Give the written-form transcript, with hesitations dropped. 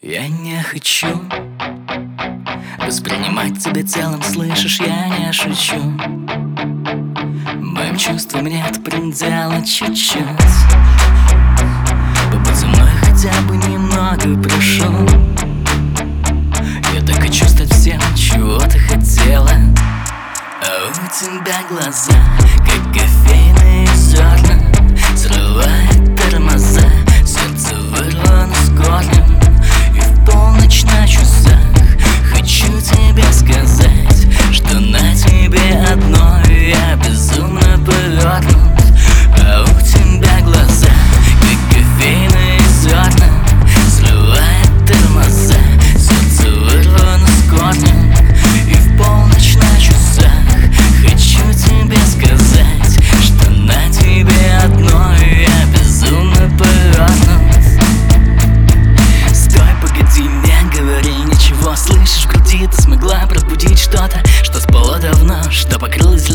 Я не хочу воспринимать тебя целым, слышишь, я не шучу. Моим чувствам нет предела чуть-чуть. Побудь со мной хотя бы немного, прошу. Я так хочу стать всем, чего ты хотела. А у тебя глаза, как кофейные зерна, срывает тормоза, сердце вырвано с корнем. И в полночь на часах хочу тебе сказать, что на тебе одной я безумно повернут. А у тебя глаза, как кофейные зерна, срывает тормоза, сердце вырвано с корнем. И в полночь на часах хочу тебе сказать, что на тебе одной я безумно повернут. Стой, погоди, не говори ничего. Слышишь, в груди ты смогла пробудить что-то, что спало давно, что покрылось